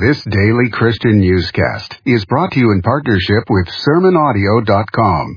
This daily Christian newscast is brought to you in partnership with SermonAudio.com.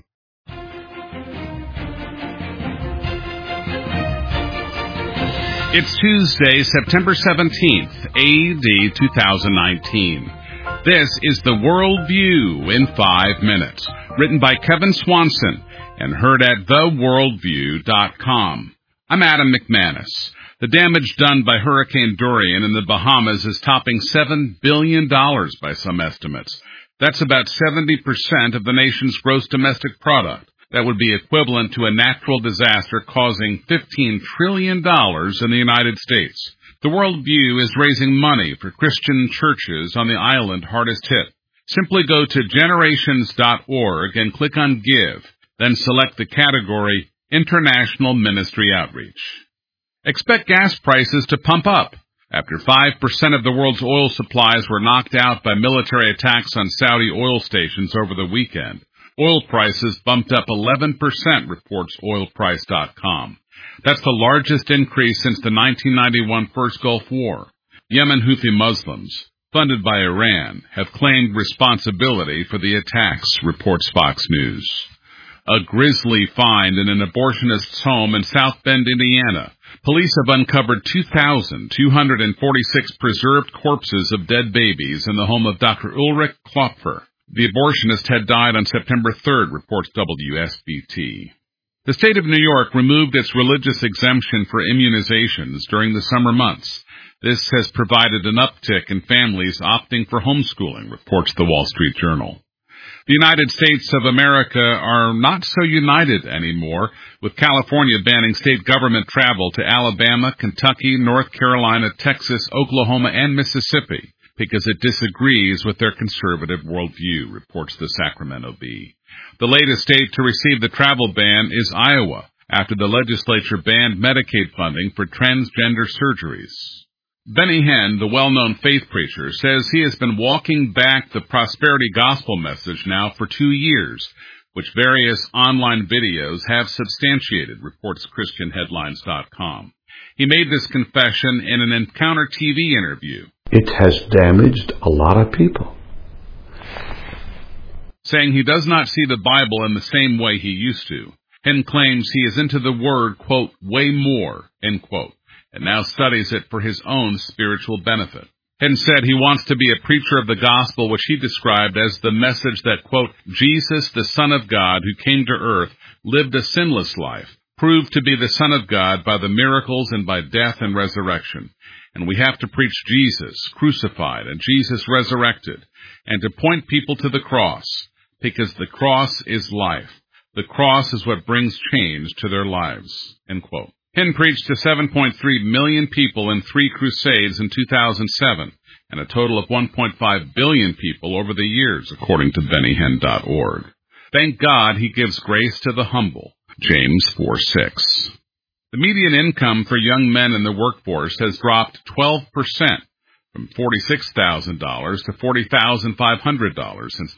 It's Tuesday, September 17th, A.D. 2019. This is The Worldview in 5 minutes, written by Kevin Swanson and heard at theworldview.com. I'm Adam McManus. The damage done by Hurricane Dorian in the Bahamas is topping $7 billion by some estimates. That's about 70% of the nation's gross domestic product. That would be equivalent to a natural disaster causing $15 trillion in the United States. The Worldview is raising money for Christian churches on the island hardest hit. Simply go to generations.org and click on Give, then select the category International Ministry Outreach. Expect gas prices to pump up. After 5% of the world's oil supplies were knocked out by military attacks on Saudi oil stations over the weekend, oil prices bumped up 11%, reports oilprice.com. That's the largest increase since the 1991 First Gulf War. Yemen Houthi Muslims, funded by Iran, have claimed responsibility for the attacks, reports Fox News. A grisly find in an abortionist's home in South Bend, Indiana. Police have uncovered 2,246 preserved corpses of dead babies in the home of Dr. Ulrich Klopfer. The abortionist had died on September 3rd, reports WSBT. The state of New York removed its religious exemption for immunizations during the summer months. This has provided an uptick in families opting for homeschooling, reports the Wall Street Journal. The United States of America are not so united anymore, with California banning state government travel to Alabama, Kentucky, North Carolina, Texas, Oklahoma, and Mississippi because it disagrees with their conservative worldview, reports the Sacramento Bee. The latest state to receive the travel ban is Iowa, after the legislature banned Medicaid funding for transgender surgeries. Benny Hinn, the well-known faith preacher, says he has been walking back the prosperity gospel message now for 2 years, which various online videos have substantiated, reports ChristianHeadlines.com. He made this confession in an Encounter TV interview. It has damaged a lot of people. Saying he does not see the Bible in the same way he used to. Hinn claims he is into the word, quote, way more, end quote, and now studies it for his own spiritual benefit. Hinn said he wants to be a preacher of the gospel, which he described as the message that, quote, Jesus, the Son of God, who came to earth, lived a sinless life, proved to be the Son of God by the miracles and by death and resurrection. And we have to preach Jesus crucified and Jesus resurrected, and to point people to the cross, because the cross is life. The cross is what brings change to their lives, end quote. Hinn preached to 7.3 million people in 3 crusades in 2007, and a total of 1.5 billion people over the years, according to BennyHinn.org. Thank God he gives grace to the humble, James 4:6. The median income for young men in the workforce has dropped 12%, from $46,000 to $40,500 since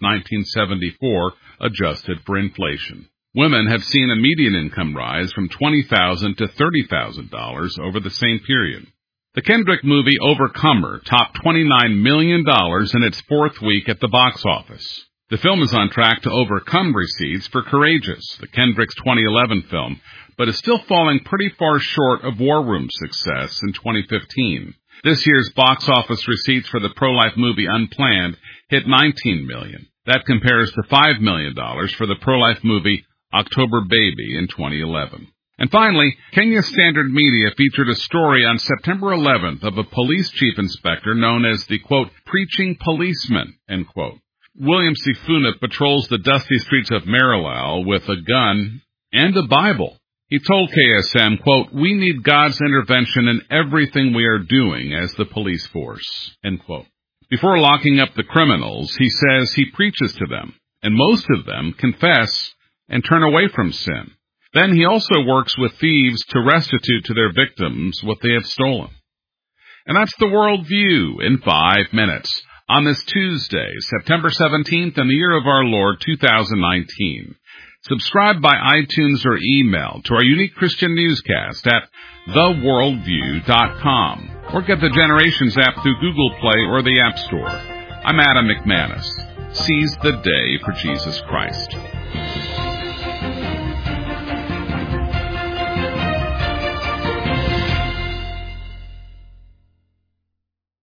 1974, adjusted for inflation. Women have seen a median income rise from $20,000 to $30,000 over the same period. The Kendrick movie Overcomer topped $29 million in its 4th week at the box office. The film is on track to overcome receipts for Courageous, the Kendrick's 2011 film, but is still falling pretty far short of War Room's success in 2015. This year's box office receipts for the pro-life movie Unplanned hit $19 million. That compares to $5 million for the pro-life movie October Baby in 2011. And finally, Kenya Standard Media featured a story on September 11th of a police chief inspector known as the, quote, preaching policeman, end quote. William Sifuna patrols the dusty streets of Marilal with a gun and a Bible. He told KSM, quote, we need God's intervention in everything we are doing as the police force, end quote. Before locking up the criminals, he says he preaches to them, and most of them confess and turn away from sin. Then he also works with thieves to restitute to their victims what they have stolen. And that's the Worldview in 5 minutes on this Tuesday, September 17th, in the year of our Lord 2019. Subscribe by iTunes or email to our unique Christian newscast at theworldview.com, or get the Generations app through Google Play or the App Store. I'm Adam McManus. Seize the day for Jesus Christ.